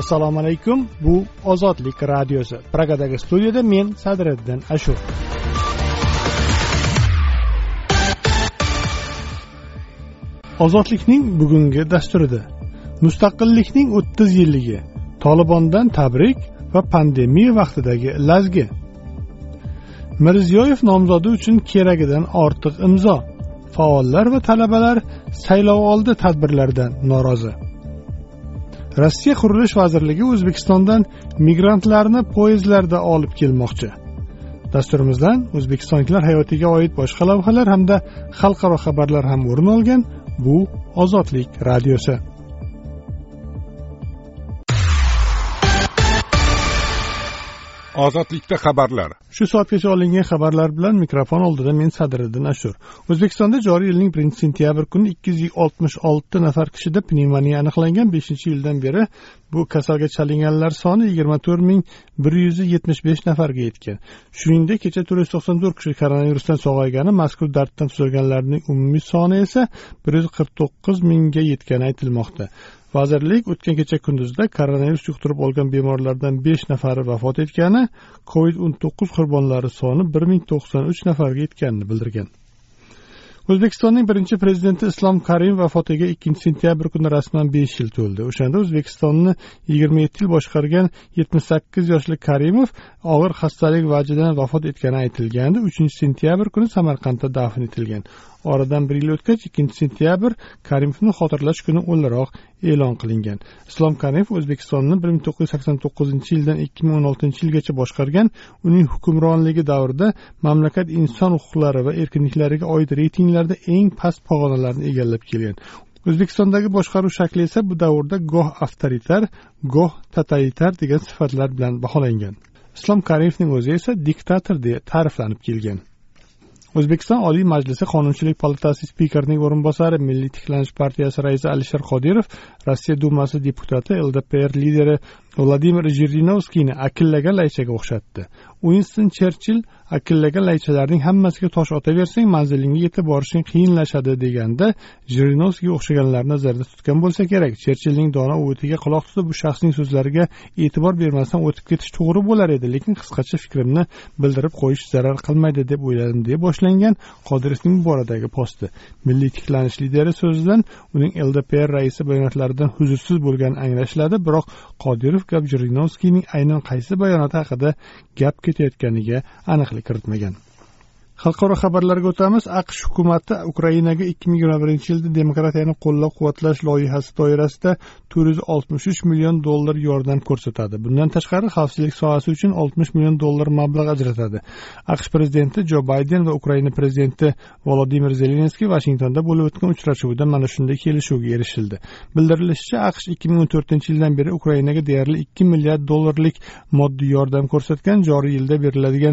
Assalomu alaykum. Bu Ozodlik radiosi. Pragadagi studiyada men Sadriddin Ashur. Ozodlikning bugungi dasturida mustaqillikning 30 yilligi, Tolibondan tabrik va pandemiya vaqtidagi lazgi. Mirziyoyev nomzodi uchun keragidan ortiq imzo. Faollar va talabalar saylovoldi tadbirlaridan norozi. Rossiya Qurilish vazirligi O'zbekistondan migrantlarni poyezdlarda olib kelmoqchi. Dasturimizdan o'zbekistonliklar hayotiga oid boshqa lavhalar hamda xalqaro xabarlar ham o'rin olgan. Bu Ozodlik radiosi. Ozodlikda xabarlar. Shu soatgacha olingan xabarlar bilan mikrofon oldida men Sadriddin Ashur. O'zbekistonda joriy yilning 1-sentyabr kuni 266 nafar kishida pnevmoniya aniqlangan. 5-yildan beri bu kasalga chalinganlar soni 24175 nafarga yetgan. Shuningdek, kecha 494 kishi koronavirusdan sog'aygani, mazkur darddan tuzalganlarning umumiy soni esa 149 mingga yetgani aytilmoqda. Vazirlik o'tgan kecha kunduzda koronavirus yuqtirib olgan bemorlardan 5 nafari vafot etgani, COVID-19 qurbonlari soni 1093 nafarga yetganini bildirgan. O'zbekistonning birinchi prezidenti Islom Karimov vafotiga 2-sentyabr kuni rasman 5 yil to'ldi. O'shanda O'zbekistonni 27 yil boshqargan 78 yoshli Karimov og'ir xastalik vajidan vafot etgani aytilgandi. 3-sentyabr kuni Samarqandda dafn etilgan. Oradan 1 yil o'tgach 2-sentyabr Karimovni xotirlash kuni o'laroq e'lon qilingan. Islom Karimov O'zbekistonni 1989-yildan 2016-yilgacha boshqargan. Uning hukmronligi davrida mamlakat inson huquqlari va erkinliklariga oid reytinglarda eng past pog'onalarni egallab kelgan. O'zbekistondagi boshqaruv shakli esa bu davrda goh avtoritar, goh totalitar degan sifatlar bilan baholangan. Islom Karimovning o'zi esa diktator deya ta'riflanib kelgan. O'zbekiston Oliy Majlisi Qonunchilik palatasi spikerining o'rinbosari, Milliy tiklanish partiyasi raisi Alisher Qodirov Rossiya Dumasi deputati LDPR lideri Vladimir Jirinovskiyni akillagan laychaga o'xshatdi. Winston Cherchill akillagan laychalarning hammasiga tosh otaversang manzilingga yetib borishing qiyinlashadi deganda, Jirinovskiy o'xshaganlarni nazarda tutgan bo'lsa kerak. Cherchillning dono o'tiga quloq tutib bu shaxsning so'zlariga e'tibor bermasdan o'tib ketish to'g'ri bo'lar edi, lekin qisqacha fikrimni bildirib qo'yish zarar qilmaydi deb o'yladim deb boshlangan Qodirovning bu boradagi posti. Milliy tiklanish lideri so'zidan uning LDPR raisi bayonotlaridan huzursiz bo'lgani anglashiladi, biroq Qodirov gap Jirinovskiyning aynan qaysi bayonoti haqida gap ketayotganiga aniqlik kiritmagan. Xalqaro xabarlarga o'tamiz. AQSh hukumati Ukrainaga 2021-yilda demokratiyani qo'llab-quvvatlash loyihasi doirasida $463 million yordam ko'rsatadi. Bundan tashqari xavfsizlik sohasi uchun $60 million mablag' ajratadi. AQSh prezidenti Jo Bayden va Ukraina prezidenti Volodimir Zelenskiy Vashingtonda bo'lib o'tgan uchrashuvda mana shunday kelishuvga erishildi. Bildirilishicha, AQSh 2014-yildan beri Ukrainaga deyarli $2 milliard moddiy yordam ko'rsatgan. Joriy yilda beriladigan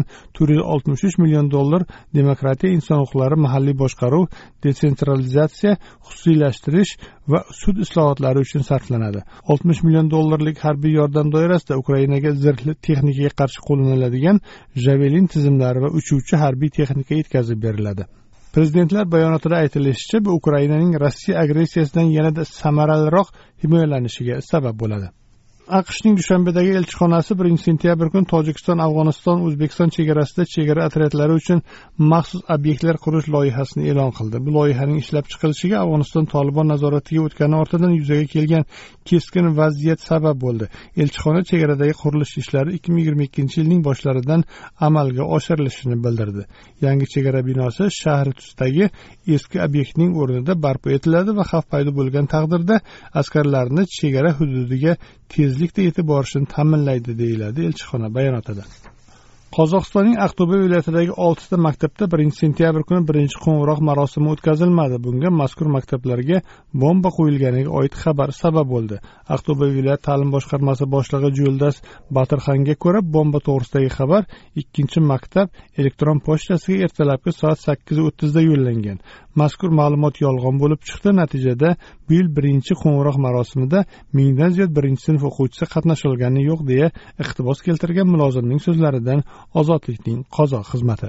$463 million demokratiya, inson huquqlari, mahalliy boshqaruv, detsentralizatsiya, xususiylashtirish va sud islohotlari uchun sarflanadi. $60 million harbiy yordam doirasida Ukrainaga zirhli texnikaga qarshi qo'llaniladigan Javelin tizimlari va uchuvchi harbiy texnika yetkazib beriladi. Prezidentlar bayonotida aytilishicha, bu Ukrainaning Rossiya agressiyasidan yanada samaraliroq himoyalanishiga sabab bo'ladi. AQShning Dushanbedagi elchixonasi 1-sentyabr kuni Tojikiston, Afg'oniston, O'zbekiston chegarasida chegara otryadlari uchun maxsus obyektlar qurish loyihasini e'lon qildi. Bu loyihaning ishlab chiqilishiga Afg'oniston Tolibon nazoratiga o'tgani ortidan yuzaga kelgan keskin vaziyat sabab bo'ldi. Elchixona chegaradagi qurilish ishlari 2022-yilning boshlaridan amalga oshirilishini bildirdi. Yangi chegara binosi shahar tusdagi eski obyektning o'rnida barpo etiladi va xavf paydo bo'lgan taqdirda askarlarni chegara hududiga tezlikda yetib borishini ta'minlaydi, deyiladi elchixona bayonotida. Qozog'istonning Aqto'be viloyatidagi 6 ta maktabda 1-sentyabr kuni birinchi qo'ng'iroq marosimi o'tkazilmadi. Bunga mazkur maktablarga bomba qo'yilganiga oid xabar sabab bo'ldi. Aqto'be viloyat ta'lim boshqarmasi boshlig'i Jo'ldas Batirxanga ko'ra, bomba to'g'risidagi xabar 2-maktab elektron pochtasiga ertalabki soat 8:30 da yo'llangan. Mazkur ma'lumot yolg'on bo'lib chiqdi. Natijada bu yil birinchi qo'ng'iroq marosimida 1000 dan ziyod birinchi sinf o'quvchisi qatnashilgani yo'q deya iqtibos keltirgan mulozimning so'zlaridan Ozodlikning qozoq xizmati.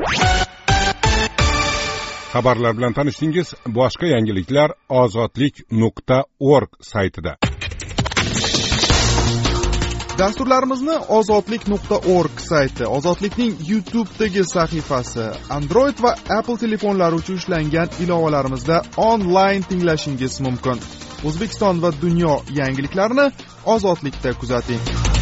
Xabarlar bilan tanishdingiz. Boshqa yangiliklar ozodlik.org saytida. Dasturlarimizni ozodlik.org sayti, Ozodlikning YouTube'dagi sahifasi, Android va Apple telefonlari uchun ishlangan ilovalarimizda onlayn tinglashingiz mumkin. O'zbekiston va dunyo yangiliklarini Ozodlikda kuzating.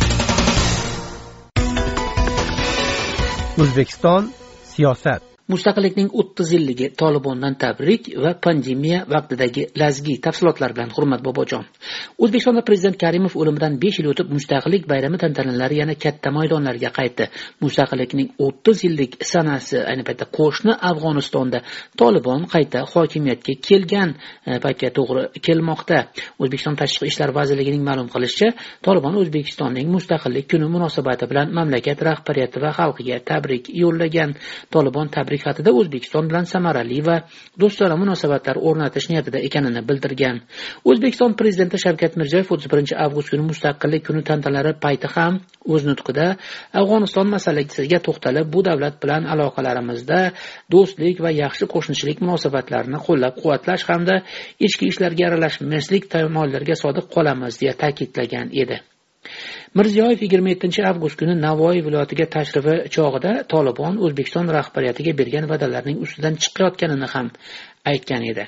O'zbekiston siyosat. Mustaqillikning 30 yilligi, Tolibondan tabrik va pandemiya vaqtidagi lazgi tafsilotlar bilan Hurmat Bobojon. O'zbekistonda prezident Karimov o'limidan 5 yil o'tib Mustaqillik bayrami tantanalari yana katta maydonlarga qaytdi. Mustaqillikning 30 yillik sanasi ayni paytda qo'shni Afg'onistonda Tolibon qayta hokimiyatga kelgan paytga to'g'ri kelmoqda. O'zbekiston Tashqi ishlar vazirligining ma'lum qilishicha, Tolibon O'zbekistonning Mustaqillik kuni munosabati bilan mamlakat rahbariyati va xalqiga tabrik yo'llagan. Tolibon tabrik xatida O'zbekiston bilan samarali va do'stona munosabatlar o'rnatish niyatida ekanini bildirgan. O'zbekiston prezidenti Shavkat Mirziyoyev 31 avgust kuni Mustaqillik kuni tantanalari payti ham o'z nutqida Afg'oniston masalasiga to'xtalib, bu davlat bilan aloqalarimizda do'stlik va yaxshi qo'shnichilik munosabatlarini qo'llab-quvvatlash hamda ichki ishlarga aralashmaslik tamoyillariga sodiq qolamiz deya ta'kidlagan edi. Mirziyoyev 27 avgust kuni Navoiy viloyatiga tashrifi chog'ida Tolibon O'zbekiston rahbariyatiga bergan va'dalarning ustidan chiqayotganini ham aytgan edi.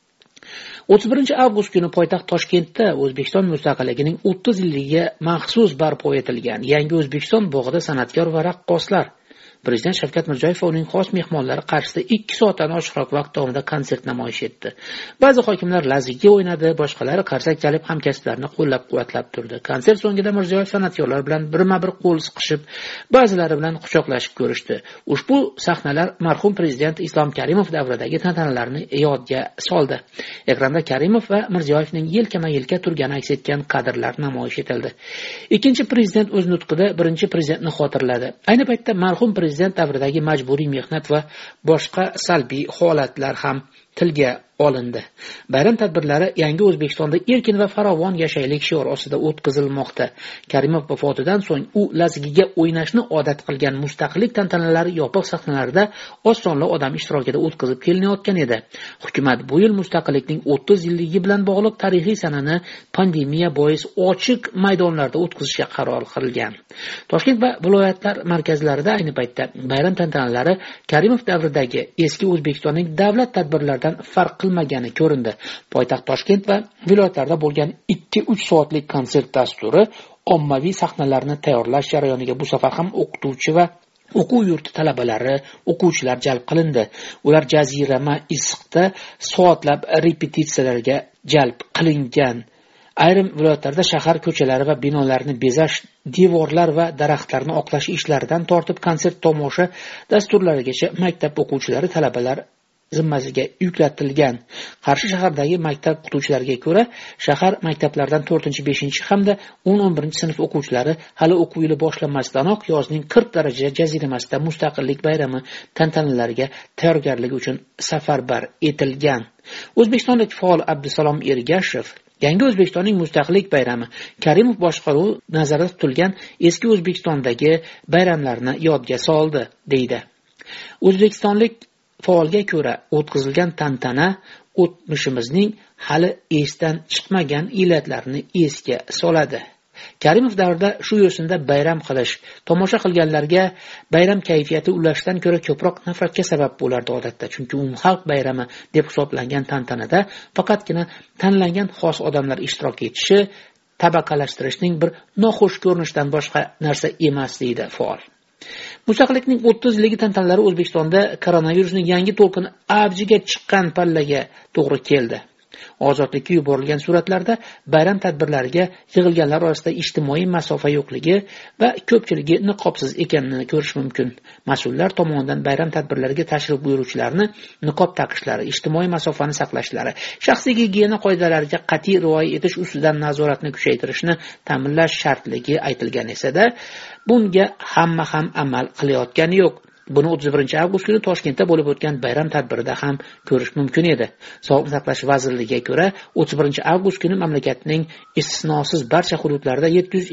31 avgust kuni poytaxt Toshkentda O'zbekiston mustaqilligining 30 yilligiga maxsus barpo etilgan Yangi O'zbekiston bog'ida san'atkor va raqqoslar Prezident Shavkat Mirziyoyev va uning xos mehmonlari qarshisida 2 soatdan oshiqroq vaqt davomida konsert namoyish etdi. Ba'zi hokimlar lazgiga o'ynadi, boshqalari qarsak chalib hamkasblarini qo'llab-quvvatlab turdi. Konsert so'ngida Mirziyoyev san'atkorlar bilan birma-bir qo'l siqishib, ba'zilari bilan quchoqlashib ko'rishdi. Ushbu sahnalar marhum prezident Islom Karimov davridagi tantanalarni yodga soldi. Ekranda Karimov va Mirziyoyevning yelkama-yelka turgani aks etgan kadrlar namoyish etildi. Ikkinchi prezident o'z nutqida birinchi prezidentni xotirladi. Ayni paytda marhum prezident davridagi majburiy mehnat va boshqa salbiy holatlar ham tilga olindi. Bayram tadbirlari Yangi O'zbekistonda erkin va farovon yashaylik shiori ostida o'tkazilmoqda. Karimov vafotidan so'ng u lazgiga o'ynashni odat qilgan Mustaqillik tantanalari yopiq sahnalarda oz sonli odam ishtirokida o'tkazib kelinayotgan edi. Hukumat bu yil Mustaqillikning 30 yilligi bilan bog'liq tarixiy sanani pandemiya bois ochiq maydonlarda o'tkazishga qaror qilgan. Toshkent va viloyatlar markazlarida ayni paytda bayram tantanalari Karimov davridagi eski O'zbekistonning davlat tadbirlaridan farq qilmagani ko'rindi. Poytaxt Toshkent va viloyatlarda bo'lgan 2-3 soatlik konsert dasturi ommaviy sahnalarni tayyorlash jarayoniga bu safar ham o'qituvchi va o'quv yurti talabalari, o'quvchilar jalb qilindi. Ular jazirama issiqda soatlab repetitsiyalarga jalb qilingan. Ayrim viloyatlarda shahar ko'chalari va binolarni bezash, devorlar va daraxtlarni oqlash ishlaridan tortib konsert tomosha dasturlarigacha maktab o'quvchilari, talabalar zimmasiga yuklatilgan. Qarshi shahardagi maktab o'qituvchilariga ko'ra, shahar maktablaridan 4-5 hamda 10-11 sinf o'quvchilari hali o'quv yili boshlanmasidanoq yozning 40 daraja jaziramasida Mustaqillik bayrami tantanalariga tayyorgarlik uchun safarbar etilgan. O'zbekistonlik faol Abdusalom Ergashev Yangi O'zbekistonning Mustaqillik bayrami Karimov boshqaruvi nazarda tutilgan eski O'zbekistondagi bayramlarni yodga soldi, deydi. O'zbekistonlik faolga ko'ra o'tkazilgan tantana o'tmishimizning hali esdan chiqmagan illatlarini esga soladi. Karimov davrida shu yo'sinda bayram qilish, tomosha qilganlarga bayram kayfiyati ulashdan ko'ra ko'proq nafratga sabab bo'lardi odatda, chunki u xalq bayrami deb hisoblangan tantanada faqatgina tanlangan xos odamlar ishtirok etishi tabaqalashtirishning bir noxush ko'rinishidan boshqa narsa emas, deydi faol. Mustaqillikning 30 yilligi tantanalari O'zbekistonda koronavirusning yangi to'lqini avjiga chiqqan pallaga to'g'ri keldi. Ozodlikka yuborilgan suratlarda bayram tadbirlariga yig'ilganlar orasida ijtimoiy masofa yo'qligi va ko'pchiligi niqobsiz ekanini ko'rish mumkin. Mas'ullar tomonidan bayram tadbirlariga tashrif buyuruvchilarni niqob taqishlari, ijtimoiy masofani saqlashlari, shaxsiy gigiyena qoidalariga qat'iy rioya etish ustidan nazoratni kuchaytirishni ta'minlash shartligi aytilgan esa-da, bunga hamma ham amal qilayotgani yo'q. Buni 31 avgust kuni Toshkentda bo'lib o'tgan bayram tadbirida ham ko'rish mumkin edi. Sog'liqni saqlash vazirligiga ko'ra, 31 avgust kuni mamlakatning istisnosiz barcha hududlarida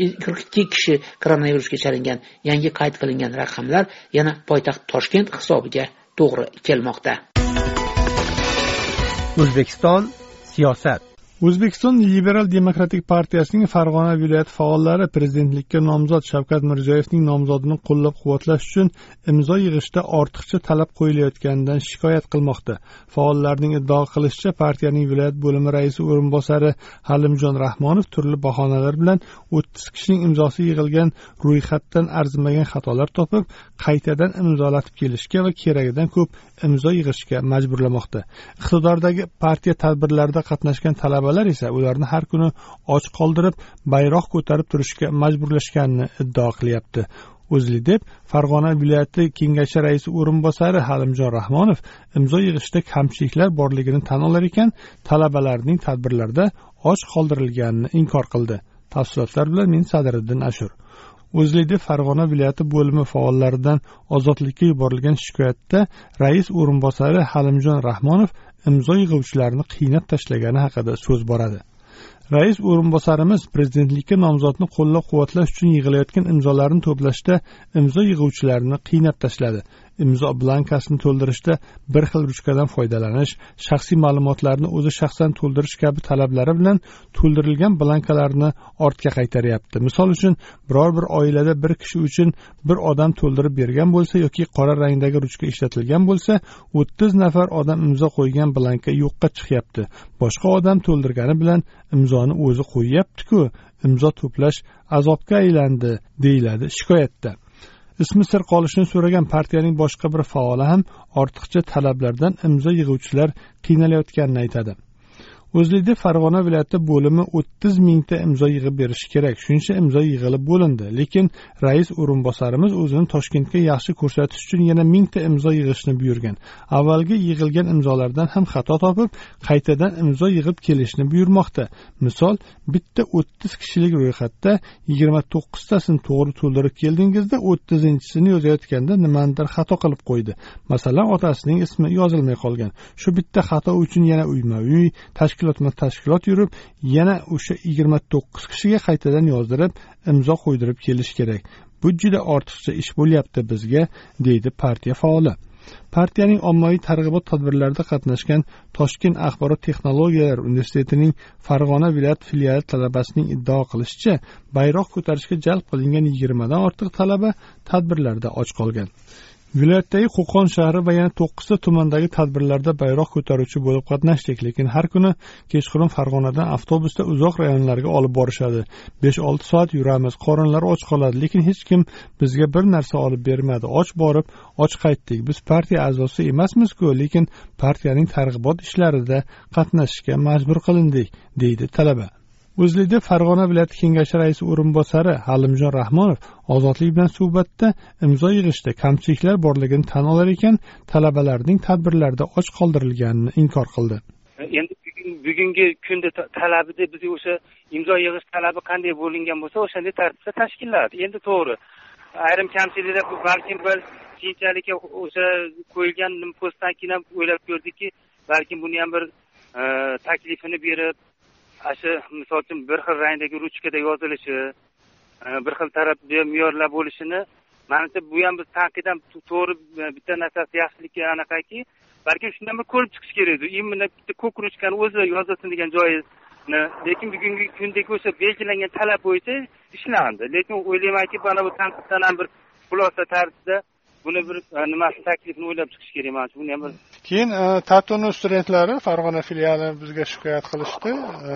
742 kishi koronavirusga chalingan. Yangi qayd qilingan raqamlar yana poytaxt Toshkent hisobiga to'g'ri kelmoqda. O'zbekiston siyosat. O'zbekiston Liberal demokratik partiyasining Farg'ona viloyati faollari prezidentlikka nomzod Shavkat Mirziyoyevning nomzodini qo'llab-quvvatlash uchun imzo yig'ishda ortiqcha talab qo'yilayotganidan shikoyat qilmoqda. Faollarning iddao qilishicha, partiyaning viloyat bo'limi raisi o'rinbosari Halimjon Rahmonov turli bahonalar bilan 30 kishining imzosi yig'ilgan ro'yxatdan arzimagan xatolar topib, qaytadan imzolatib kelishga va keragidan ko'p imzo yig'ishga majburlamoqda. Iqtidordagi partiya tadbirlarida qatnashgan talabalar esa ularni har kuni och qoldirib, bayroq ko'tarib turishga majburlashganini iddao qilyapti. O'zLiDeP Farg'ona viloyati kengashi raisi o'rinbosari Halimjon Rahmonov imzo yig'ishda kamchiliklar borligini tan olar ekan, talabalarning tadbirlarda och qoldirilganini inkor qildi. Tafsilotlar bilan men Sadriddin Ashur. O'zLiDeP Farg'ona viloyati bo'limi faollaridan ozodlikka yuborilgan shikoyatda rais o'rinbosari Halimjon Rahmonov imzo yig'uvchilarni qiynab tashlagani haqida so'z boradi. Rais o'rinbosarimiz prezidentlikka nomzodni qo'llab-quvvatlash uchun yig'ilayotgan imzolarni to'plashda imzo yig'uvchilarni qiynab tashladi. Imzo blankasini to'ldirishda bir xil ruchkadan foydalanish, shaxsiy ma'lumotlarni o'zi shaxsan to'ldirish kabi talablari bilan to'ldirilgan blankalarni ortga qaytaryapti. Misol uchun, biror bir oilada bir kishi uchun bir odam to'ldirib bergan bo'lsa yoki qora rangdagi ruchka ishlatilgan bo'lsa, 30 nafar odam imzo qo'ygan blanka yo'qqa chiqyapti. Boshqa odam to'ldirgani bilan imzoni o'zi qo'yyapti-ku, imzo to'plash azobga aylandi, deyiladi shikoyatda. Ismi sir qolishini so'ragan partiyaning boshqa bir faoli ham ortiqcha talablardan imzo yig'uvchilar qiynalayotganini aytadi. O'zLiDeP Farg'ona viloyati bo'limi 30 mingta imzo yig'ib berishi kerak. Shuncha imzo yig'ilib bo'lindi, lekin rais o'rinbosarimiz o'zini Toshkentga yaxshi ko'rsatish uchun yana 1000 ta imzo yig'ishni buyurgan. Avvalgi yig'ilgan imzolardan ham xato topib, qaytadan imzo yig'ib kelishni buyurmoqda. Misol, bitta 30 kishilik ro'yxatda 29 tasini to'g'ri to'ldirib keldingizda, 30-sini yozayotganda nimanidir xato qilib qo'ydi. Masalan, otasining ismi yozilmay qolgan. Shu bitta xato uchun yana uyma-uy, tashkilot yurib, yana o'sha 29 kishiga qaytadan yozdirib, imzo qo'ydirib kelish kerak. Bu juda ortiqcha ish bo'lyapti bizga, deydi partiya faoli. Partiyaning ommaviy targ'ibot tadbirlarida qatnashgan Toshkent axborot texnologiyalari universitetining Farg'ona viloyat filiali talabasining iddao qilishicha, bayroq ko'tarishga jalb qilingan 20 dan ortiq talaba tadbirlarda och qolgan. Viloyatdagi Qo'qon shahri va yana 9 ta tumandagi tadbirlarda bayroq ko'taruvchi bo'lib qatnashdik, lekin har kuni kechqurun Farg'onadan avtobusda uzoq rayonlarga olib borishadi. 5-6 soat yuramiz, qorinlar och qoladi, lekin hech kim bizga bir narsa olib bermadi. Och borib, och qaytdik. Biz partiya a'zosi emasmiz-ku, lekin partiyaning targ'ibot ishlarida qatnashishga majbur qilindik, deydi talaba. O'zLiDeP Farg'ona viloyati kengashi raisi o'rinbosari Halimjon Rahmonov ozodlik bilan suhbatda imzo yig'ishda kamchiliklar borligini tan olar ekan, talabalarning tadbirlarda och qoldirilganini inkor qildi. Endi bugungi kunda talabida biz o'sha imzo yig'ish talabi qanday bo'lingan bo'lsa, o'shanday tartibda tashkilladi. Endi to'g'ri, ayrim kamchiliklar balkim bir keyinchalik o'sha qo'yilgan postdan keyin ham o'ylab ko'rdikki, balkim buni ham bir taklifini berib, asha misol uchun bir xil rangdagi ruchkada yozilishi, bir xil tarafda me'yorlar bo'lishini, menimcha bu ham biz tanqiddan to'g'ri bitta narsasi yaxshiligi anaqaki, balkim shundan bir ko'rib chiqish kerak edi. Imminda bitta ko'k ruchkani o'zi yozilsin degan joyini, lekin bugungi kundagi o'sha belgilangan talab bo'yicha ishlandi. Lekin o'ylaymanki, mana bu tanqiddan ham bir xulosa tarzida buni bir nimasi taklifni o'ylab chiqish kerak mana buni ham bir. Keyin Tatuni studentlari Farg'ona filiali bizga shikoyat qilishdi.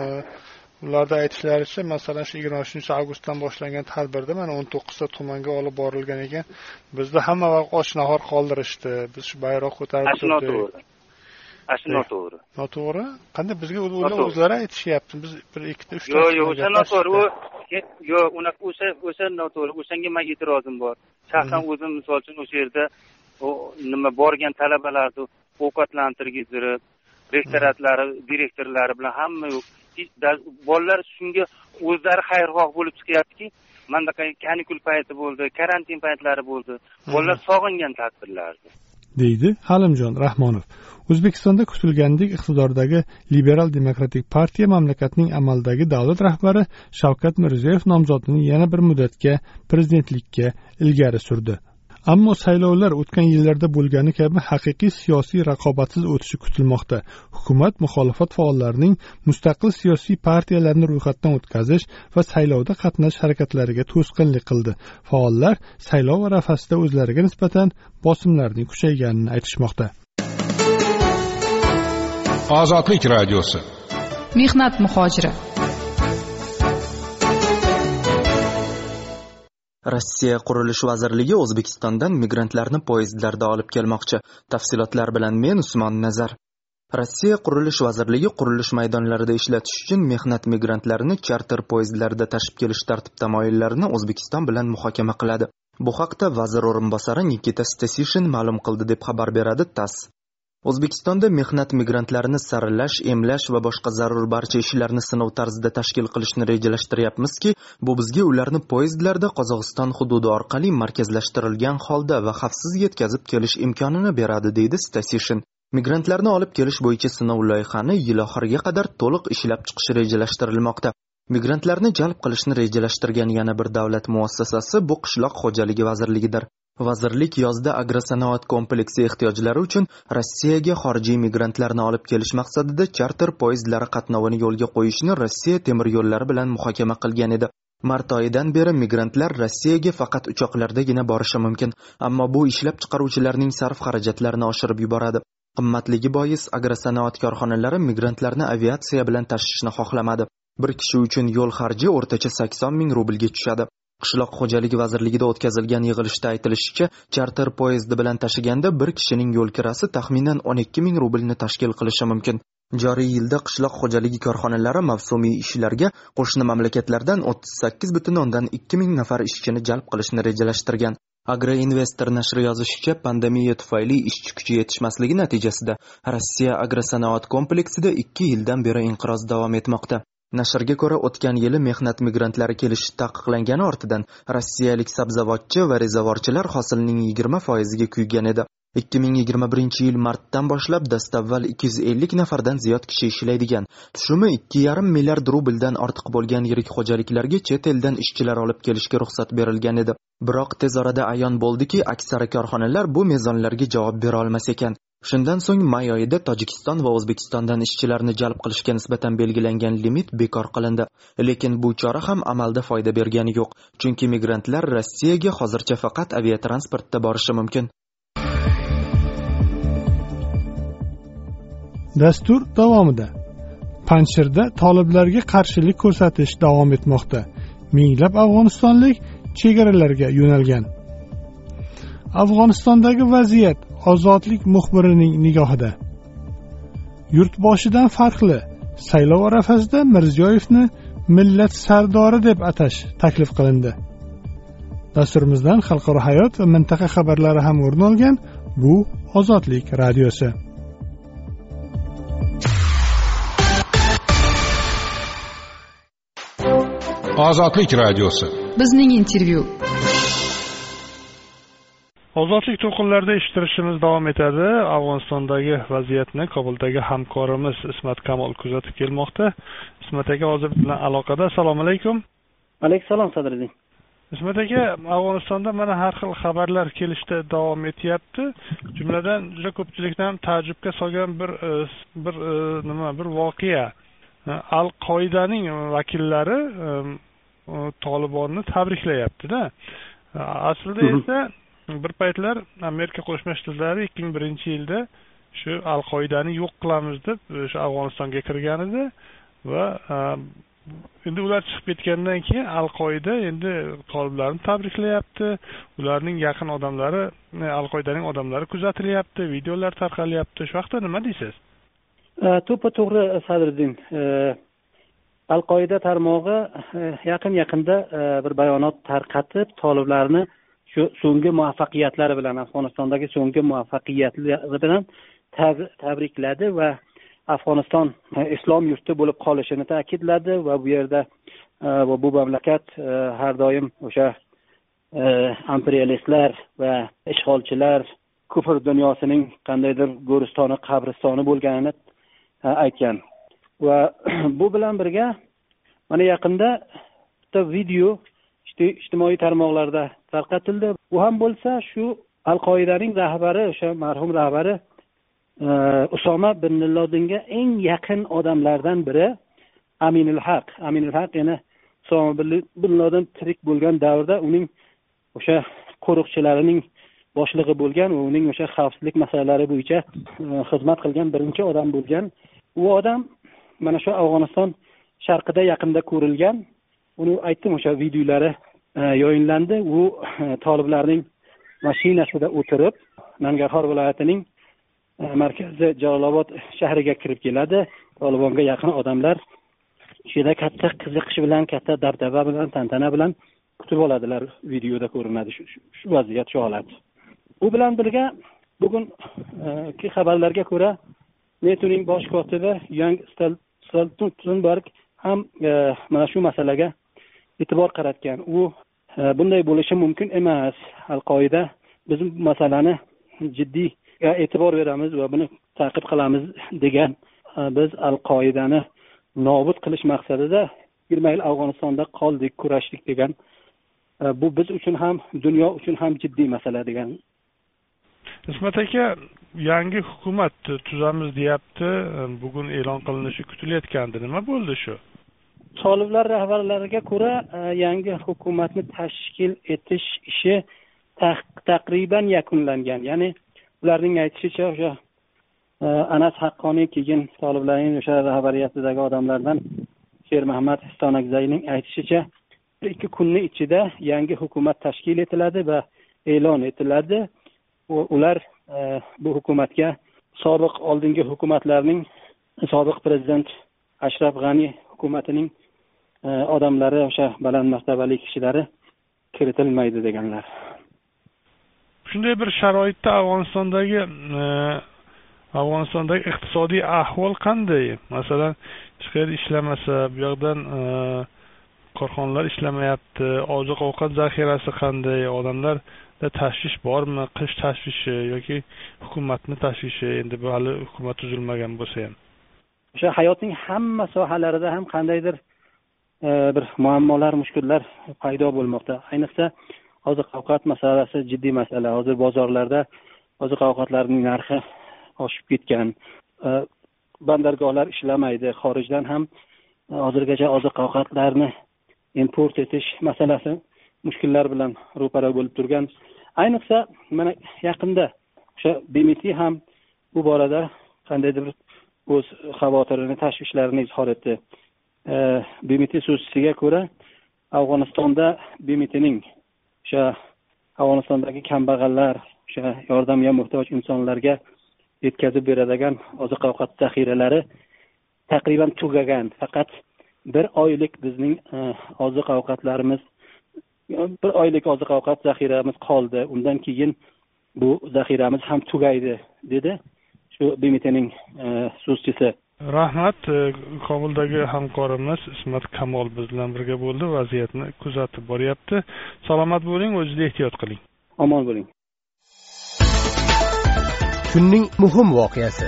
Ularda aytishlaricha, masalan, 23-avgustdan boshlangan tadbirda mana 19 ta tumanga olib borilgan ekan. Bizda hamma vaqt och nahor qoldirishdi. Biz shu bayroq ko'tarib turdik. Noto'g'ri. Noto'g'ri? Qanday bizga o'zlari aytishyapti. Biz 1-2 ta 3 ta. Yo'q, o'sha noto'g'ri. Yo'q, o'sha noto'g'ri. O'shanga men e'tirozim bor. Shaxsan o'zim misol uchun o'sha yerda nima borgan talabalarni ovqatlantirgizib, rektoratlari, direktorlari bilan hamma yo'q. Bolalar shunga o'zlari xayrixoh bo'lib chiqyaptiki, mana kanikul payti bo'ldi, karantin paytlari bo'ldi. Bolalar sog'ingan tadbirlardi, deydi Halimjon Rahmonov. O'zbekistonda kutilgandek iqtidordagi Liberal demokratik partiya mamlakatning amaldagi davlat rahbari Shavkat Mirziyoyev nomzodini yana bir muddatga prezidentlikka ilgari surdi. Ammo saylovlar o'tgan yillarda bo'lgani kabi haqiqiy siyosiy raqobatsiz o'tishi kutilmoqda. Hukumat muxolifat faollarining mustaqil siyosiy partiyalarni ro'yxatdan o'tkazish va saylovda qatnashish harakatlariga to'sqinlik qildi. Faollar saylov arafasida o'zlariga nisbatan bosimlarning kuchayganini aytishmoqda. Ozodlik radiosi. Mehnat muhojiri. Rossiya Qurilish vazirligi O'zbekistondan migrantlarni poyezdlarda olib kelmoqchi. Tafsilotlar bilan men Usmon Nazar. Rossiya Qurilish vazirligi qurilish maydonlarida ishlatish uchun mehnat migrantlarini charter poyezdlarda tashib kelish tartib-tamoyillarini O'zbekiston bilan muhokama qiladi. Bu haqda vazir o'rinbosari Nikita Stasishin ma'lum qildi deb xabar beradi TASS. O'zbekistonda mehnat migrantlarini saralash, emlash va boshqa zarur barcha ishlarni sinov tarzida tashkil qilishni rejalashtiryapmizki, bu bizga ularni poyezdlarda Qozog'iston hududi orqali markazlashtirilgan holda va xavfsiz yetkazib kelish imkonini beradi, deydi Stasishin. Migrantlarni olib kelish bo'yicha sinov loyihani yil oxiriga qadar to'liq ishlab chiqish rejalashtirilmoqda. Migrantlarni jalb qilishni rejalashtirgan yana bir davlat muassasasi bu Qishloq xo'jaligi vazirligidir. Vazirlik yozda agrosanoat kompleksi ehtiyojlari uchun Rossiyaga xorijiy migrantlarni olib kelish maqsadida charter poyezdlari qatnovini yo'lga qo'yishni Rossiya temir yo'llari bilan muhokama qilgan edi. Mart oyidan beri migrantlar Rossiyaga faqat uchoqlardagina borishi mumkin, ammo bu ishlab chiqaruvchilarning sarf xarajatlarini oshirib yuboradi. Qimmatligi bois agrosanoat korxonalari migrantlarni aviatsiya bilan tashishni xohlamadi. Bir kishi uchun yo'l xarji o'rtacha 80 ming rublga tushadi. Qishloq xo'jaligi vazirligida o'tkazilgan yig'ilishda aytilishicha, charter poyezdi bilan tashiganda bir kishining yo'l kirasi taxminan 12 ming rublni tashkil qilishi mumkin. Joriy yilda qishloq xo'jaligi korxonalari mavsumiy ishlarga qo'shni mamlakatlardan 38,2 ming nafar ishchini jalb qilishni rejalashtirgan. Agroinvestor nashri yozishicha, pandemiya tufayli ishchi kuchi yetishmasligi natijasida Rossiya agrosanoat kompleksida 2 yildan beri inqiroz davom etmoqda. Nashrga ko'ra, o'tgan yili mehnat migrantlari kelishi taqiqlangani ortidan rossiyalik sabzavotchi va rezavorchilar hosilning 20% ga kuygan edi. 2021 yil martdan boshlab dastavval 250 nafardan ziyod kishi ishlaydigan, tushumi 2,5 milliard rubldan ortiq bo'lgan yirik xo'jaliklarga chet eldan ishchilar olib kelishga ruxsat berilgan edi. Biroq tez orada ayon bo'ldiki, aksari korxonalar bu mezonlarga javob bera olmas ekan. Shundan so'ng may oyida Tojikiston va O'zbekistondan ishchilarni jalb qilishga nisbatan belgilangan limit bekor qilindi. Lekin bu chora ham amalda foyda bergani yo'q, chunki migrantlar Rossiyaga hozircha faqat aviatransportda borishi mumkin. Dastur davomida Panjshirda toliblarga qarshilik ko'rsatish davom etmoqda. Minglab afg'onistonlik chegaralarga yo'nalgan. Afg'onistondagi vaziyat Ozodlik muxbirining nigohida. Yurtboshidan farqli, saylov arafasida Mirziyoyevni millat sardori deb atash taklif qilindi. Dasturimizdan xalqaro hayot va mintaqa xabarlari ham o'rin olgan. Bu Ozodlik radiosi. Ozodlik radiosi. Bizning intervyu. Ozodlik to'lqinlarida eshittirishimiz davom etadi. Afg'onistondagi vaziyatni Kobuldagi hamkorimiz Ismat Kamol kuzatib kelmoqda. Ismat aka hozir bilan aloqada. Assalomu alaykum. Alayhissalom Sadriddin. Ismat aka, Afg'onistonda mana har xil xabarlar kelishda davom etyapti. Jumladan juda ko'pchilikni ham ta'jubga solgan bir voqea. Al-Qoidaning vakillari Tolibonni tabriklayapti-da. Aslida esa bir paytlar Amerika Qo'shma Shtatlari 2001-yilda shu Al-Qoidani yo'q qilamiz deb shu Afg'onistonga kirgan edi va endi ular chiqib ketgandan keyin Al-Qoida endi toliblarni tabriklayapti. Ularning yaqin odamlari, Al-Qoidaning odamlari kuzatilyapti, videolar tarqalyapti. Shu haqda nima deysiz? To'g'ri Sadriddin. Al-Qoida tarmog'i yaqinda bir bayonot tarqatib, toliblarni shu so'nggi muvaffaqiyatlari bilan, Afg'onistondagi so'nggi muvaffaqiyatlari bilan tabrikladi va Afg'oniston islom yurti bo'lib qolishini ta'kidladi va bu yerda bu mamlakat har doim o'sha imperialistlar va ishg'olchilar kufr dunyosining qandaydir go'ristoni, qabristoni bo'lganini aytgan. Va bu bilan birga mana yaqinda bitta video ijtimoiy tarmoqlarda tarqatildi. Bu ham bo'lsa shu Al-Qoidaning rahbari, o'sha marhum rahbari Usoma bin Lodinga eng yaqin odamlardan biri Aminul Haq yana Usoma bin Lodin tirik bo'lgan davrda uning o'sha qo'riqchilarining boshlig'i bo'lgan va uning o'sha xavfsizlik masalalari bo'yicha xizmat qilgan birinchi odam bo'lgan. U odam mana shu Afg'oniston sharqida yaqinda ko'rilgan. Uni aytdim, o'sha videolari yoyinlandi. U toliblarning mashinasida o'tirib Nangarxor viloyatining markazi Jalolobod shahriga kirib keladi. Tolibonga yaqin odamlar shunda katta qiziqish bilan, katta dabdaba bilan, tantana bilan kutib oladilar. Videoda ko'rinadi shu vaziyat, shu holat. Bu bilan birga bugungi xabarlarga ko'ra NATOning bosh kotibi Jens Stoltenberg ham mana shu masalaga e'tibor qaratgan. U bunday bo'lishi mumkin emas. Al-Qoida biz bu masalani jiddiy e'tibor beramiz va buni ta'qib qilamiz degan. Biz Al-Qoidani nobud qilish maqsadida 20 yil Afg'onistonda qoldik, kurashdik degan. Bu biz uchun ham, dunyo uchun ham jiddiy masala degan. Ismat aka, yangi hukumat tuzamiz deyapti. Bugun e'lon qilinishi kutilayotgandi. Nima bo'ldi shu? Toliblar rahbarlariga ko'ra, yangi hukumatni tashkil etish ishi taqriban yakunlangan. Ya'ni ularning aytishicha, o'sha Anas Haqqoniy, keyin toliblarning o'sha rahbariyatidagi odamlardan Sher Muhammad Histonakzayning aytishicha, 2 kunning ichida yangi hukumat tashkil etiladi va e'lon etiladi. Ular bu hukumatga sobiq oldingi hukumatlarning, sobiq prezident Ashraf G'ani hukumatining odamlari, o'sha baland martabali kishilari kiritilmaydi deganlar. Shunday bir sharoitda Afg'onistondagi iqtisodiy ahvol qanday? Masalan, ishqar ishlamasa, bu yoqdan korxonalar ishlamayapti, oziq-ovqat zaxirasi qanday? Odamlarda tashvish bormi? Qish tashvishi yoki hukumatning tashvishi? Endi bu hali hukumat tuzilmagan bo'lsa ham. O'sha hayotning hamma sohalarida ham qandaydir bir muammolar, mushkullar paydo bo'lmoqda. Ayniqsa oziq-ovqat masalasi jiddiy masala. Hozir bozorlarda oziq-ovqatlarning narxi oshib ketgan. Bandargohlar ishlamaydi. Xorijdan ham hozirgacha oziq-ovqatlarni import etish masalasi mushkullar bilan ro'para bo'lib turgan. Ayniqsa mana yaqinda o'sha BMT ham bu borada qandaydir o'z xavotirini, tashvishlarini izhor etdi. BMT so'zchisiga ko'ra, Afg'onistonda BMTning o'sha Afg'onistondagi kambag'allar, o'sha yordamga muhtoj insonlarga yetkazib beradigan oziq-ovqat zaxiralari taqriban tugagan. Faqat 1 oylik bizning oziq-ovqatlarimiz, 1 oylik oziq-ovqat zaxiramiz qoldi. Undan keyin bu zaxiramiz ham tugaydi, dedi shu BMTning so'zchisi. Rahmat. Kobuldagi hamkorimiz Ismat Kamol biz bilan birga bo'ldi, vaziyatni kuzatib boryapti. Salomat bo'ling, o'zingizni ehtiyot qiling. Omon bo'ling. Kunning muhim voqeasi.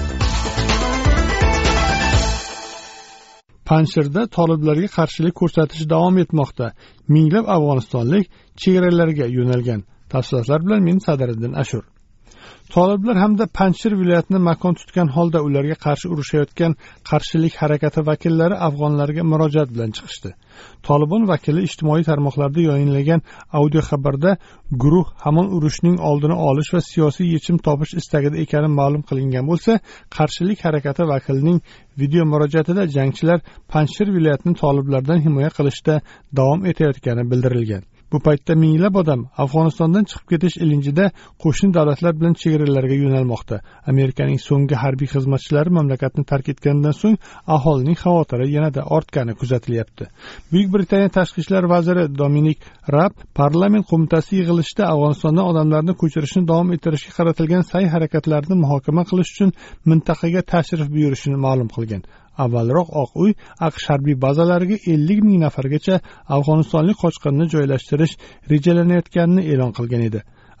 Panjshirda toliblarga qarshilik ko'rsatish davom etmoqda. Minglab afg'onistonlik chegaralarga yo'nalgan. Tafsilotlar bilan men Sadriddin Ashur. Toliblar hamda Panjshir viloyatini makon tutgan holda ularga qarshi urushayotgan qarshilik harakati vakillari afg'onlarga murojaat bilan chiqishdi. Tolibon vakili ijtimoiy tarmoqlarda yoyinlagan audio xabarda guruh hamon urushning oldini olish va siyosiy yechim topish istagida ekani ma'lum qilingan bo'lsa, qarshilik harakati vakilining video murojaatida jangchilar Panjshir viloyatini toliblardan himoya qilishda davom etayotgani bildirilgan. Bu paytda minglab odam Afg'onistondan chiqib ketish ilinjida qo'shni davlatlar bilan chegaralarga yo'nalmoqda. Amerikaning so'nggi harbiy xizmatchilari mamlakatni tark etgandan so'ng aholining xavotiri yanada ortgani kuzatilyapti. Buyuk Britaniya tashqi ishlar vaziri Dominik Raab parlament qo'mitasi yig'ilishida Afg'onistondan odamlarni ko'chirishni davom ettirishga qaratilgan sa'y harakatlarini muhokama qilish uchun mintaqaga tashrif buyurishini ma'lum qilgan. Avvalroq Oq uy AQSh harbiy bazalariga 50 ming nafargacha afg'onistonlik qochqinni joylashtirish rejalanayotganini e'lon qilgan edi.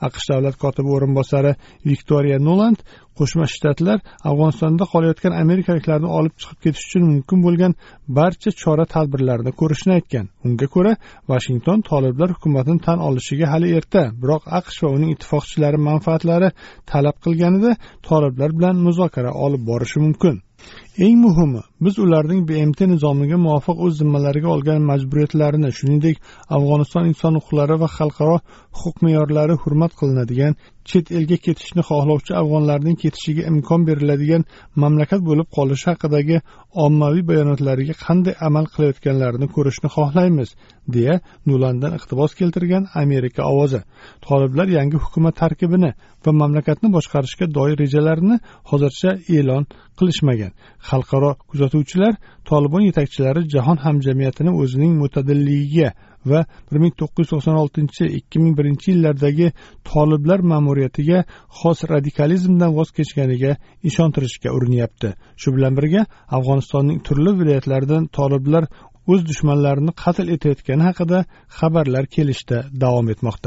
AQSh davlat kotibi o'rinbosari Viktoriya Nuland Qo'shma Shtatlar Afg'onistonda qolayotgan amerikaliklarni olib chiqib ketish uchun mumkin bo'lgan barcha chora-tadbirlarni ko'rishni aytgan. Unga ko'ra, Washington toliblar hukumatini tan olishiga hali erta, biroq AQSh va uning ittifoqchilari manfaatlari talab qilganida toliblar bilan muzokara olib borishi mumkin. Eng muhimi, biz ularning BMT nizomiga muvofiq o'z zimmalariga olgan majburiyatlarini, shuningdek, Afg'oniston inson huquqlari va xalqaro huquq me'yorlari hurmat qilinadigan, chet elga ketishni xohlovchi afg'onlarning ketishiga imkon beriladigan mamlakat bo'lib qolishi haqidagi ommaviy bayonotlariga qanday amal qilayotganlarini ko'rishni xohlaymiz, deya Nulanddan iqtibos keltirgan Amerika ovozi. Toliblar yangi hukumat tarkibini va mamlakatni boshqarishga doir rejalarini hozircha e'lon qilishmagan. Xalqaro kuzatuvchilar Tolibon yetakchilari jahon hamjamiyatini o'zining mo'tadilligiga va 1996-2001 yillardagi toliblar ma'muriyatiga xos radikalizmdan voz kechganiga ishontirishga urinyapti. Shu bilan birga Afg'onistonning turli viloyatlaridan toliblar o'z dushmanlarini qatl etayotgani haqida xabarlar kelishda davom etmoqda.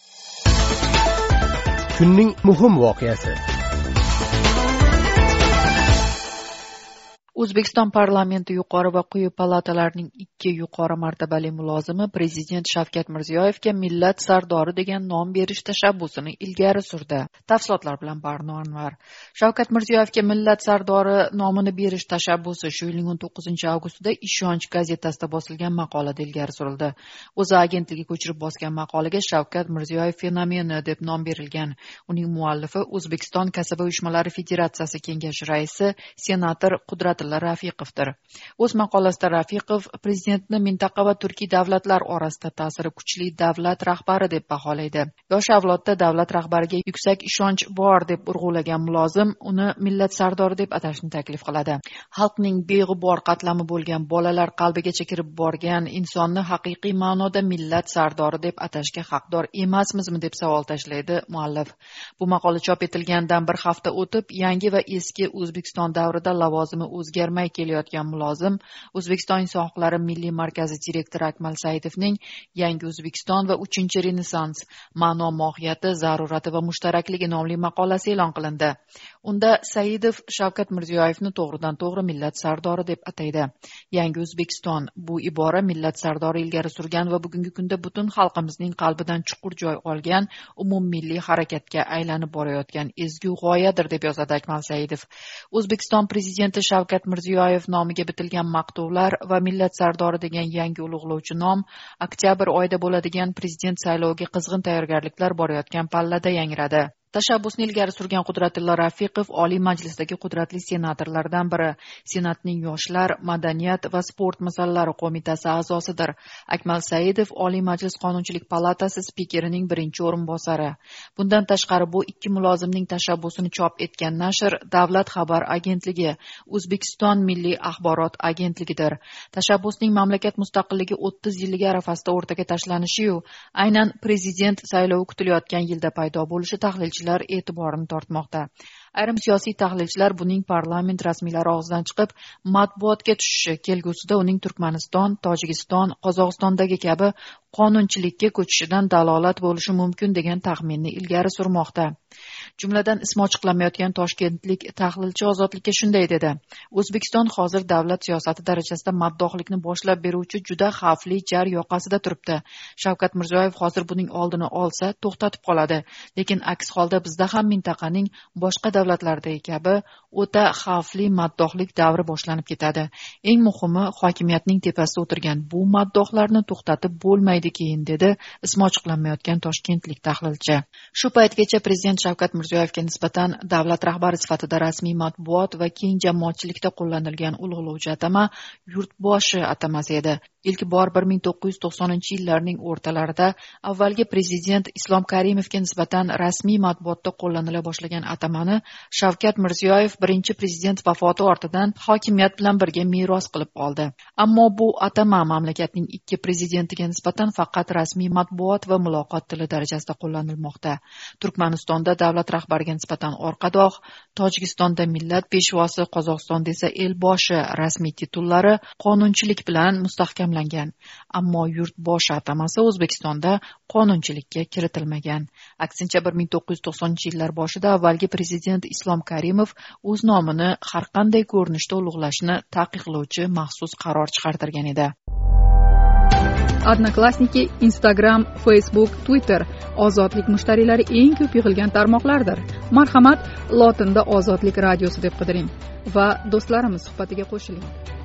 Kunning muhim voqeasi. O'zbekiston parlamenti yuqori va quyi palatalarining 2 yuqori martabali mulozimi prezident Shavkat Mirziyoyevga millat sardori degan nom berish tashabbusini ilgari surdi. Tafsilotlar bilan Barno Anvar. Shavkat Mirziyoyevga millat sardori nomini berish tashabbusi shu yilning 19-avgustida Ishonch gazetasida bosilgan maqolada ilgari surildi. O'zA agentligi ko'chirib bosgan maqolaga Shavkat Mirziyoyev fenomeni deb nom berilgan. Uning muallifi O'zbekiston kasaba uyushmalari federatsiyasi kengashi raisi senator Qudratilla Rafiqovdir. O'z maqolasida Rafiqov prezidentni mintaqa va turkiy davlatlar orasida ta'siri kuchli davlat rahbari deb baholaydi. Yosh avlodda davlat rahbariga yuksak ishonch bor deb urg'ulagan mulozim uni millat sardori deb atashni taklif qiladi. Xalqning beg'ubor qatlami bo'lgan, bolalar qalbigacha kirib borgan insonni haqiqiy ma'noda millat sardori deb atashga haqdor emasmizmi deb savol tashlaydi muallif. Bu maqola chop etilgandan bir hafta o'tib, yangi va eski O'zbekiston davrida lavozimi o'zgarmay kelayotgan mulozim O'zbekiston inson huquqlari milliy markazi direktori Akmal Saidovning Yangi O'zbekiston va 3-renessans ma'no, mohiyati, zarurati va mushtarakligi nomli maqolasi e'lon qilindi. Unda Saidov Shavkat Mirziyoyevni to'g'ridan to'g'ri millat sardori deb ataydi. Yangi O'zbekiston bu ibora millat sardori ilgari surgan va bugungi kunda butun xalqimizning qalbidan chuqur joy olgan umummilliy harakatga aylanib borayotgan ezgu g'oyadir deb yozadi Akmal Saidov. O'zbekiston prezidenti Shavkat Mirziyoyev nomiga bitilgan maqtovlar va millat sardori degan yangi ulug'lovchi nom oktyabr oyida bo'ladigan prezident sayloviga qizg'in tayyorgarliklar borayotgan pallada yangradi. Tashabbusni ilgari surgan Qudratilla Rafiqov Oliy Majlisdagi qudratli senatorlardan biri, Senatning yoshlar, madaniyat va sport masalalari qo'mitasi a'zosidir. Akmal Saidov Oliy Majlis Qonunchilik palatasi spikerining birinchi o'rinbosari. Bundan tashqari bu 2 mulozimning tashabbusini chop etgan nashr Davlat xabar agentligi, O'zbekiston Milliy axborot agentligidir. Tashabbusning mamlakat mustaqilligi 30 yilligi arafasida o'rtaga tashlanishi-yu, aynan prezident saylovi kutilayotgan yilda paydo bo'lishi tahlilchi e'tiborini tortmoqda. Ayrim siyosiy tahlilchilar buning parlament rasmiylari og'zidan chiqib matbuotga tushishi kelgusida uning Turkmaniston, Tojikiston, Qozog'istondagi kabi qonunchilikka ko'chishidan dalolat bo'lishi mumkin degan taxminni ilgari surmoqda. Jumladan ismi ochiqlanmayotgan toshkentlik tahlilchi Ozodlikka shunday dedi: O'zbekiston hozir davlat siyosati darajasida maddohlikni boshlab beruvchi juda xavfli jar yoqasida turibdi. Shavkat Mirziyoyev hozir buning oldini olsa to'xtatib qoladi, lekin aks holda bizda ham mintaqaning boshqa davlatlardagi kabi o'ta xavfli maddohlik davri boshlanib ketadi. Eng muhimi, hokimiyatning tepasida o'tirgan bu maddohlarni to'xtatib bo'lmaydi keyin, dedi ismi ochiqlanmayotgan toshkentlik tahlilchi. Shu paytgacha prezident Shavkat Mirziyoyevga nisbatan davlat rahbari sifatida rasmiy matbuot va keng jamoatchilikda qo'llanilgan ulug'lovchi atama yurtboshi atamasi edi. Ilk bor 1990-yillarning o'rtalarida avvalgi prezident Islom Karimovga nisbatan rasmiy matbuotda qo'llanila boshlagan atamani Shavkat Mirziyoyev birinchi prezident vafoti ortidan hokimiyat bilan birga meros qilib oldi. Ammo bu atama mamlakatning 2 prezidentiga nisbatan faqat rasmiy matbuot va muloqot tili darajasida qo'llanilmoqda. Turkmanistonda davlat rahbariga nisbatan orqadoq, Tojikistonda millat peshvosi, Qozog'istonda esa elboshi rasmiy titullari qonunchilik bilan mustahkam muqaddamlangan, ammo yurtboshi atamasi O'zbekistonda qonunchilikka kiritilmagan. Aksincha 1990-yillar boshida avvalgi prezident Islom Karimov o'z nomini har qanday ko'rinishda ulug'lashni taqiqlovchi maxsus qaror chiqartirgan edi. Odnoklassniki, Instagram, Facebook, Twitter ozodlik mushtariylari eng ko'p yig'ilgan tarmoqlardir. Marhamat, lotinda Ozodlik radiosi deb qidiring va do'stlarimiz suhbatiga qo'shiling.